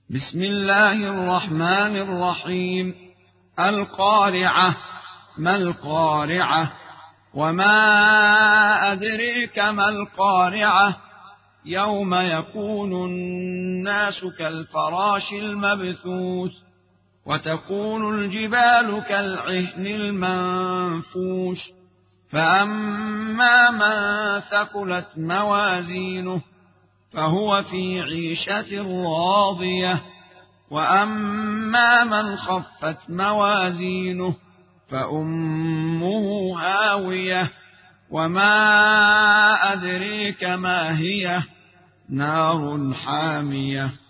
بسم الله الرحمن الرحيم. القارعة. ما القارعة؟ وما أدريك ما القارعة؟ يوم يكون الناس كالفراش المبثوث وتكون الجبال كالعهن المنفوش فأما من ثقلت موازينه فهو في عيشة راضية وأما من خفت موازينه فأمه هاوية وما أدريك ما هي نار حامية.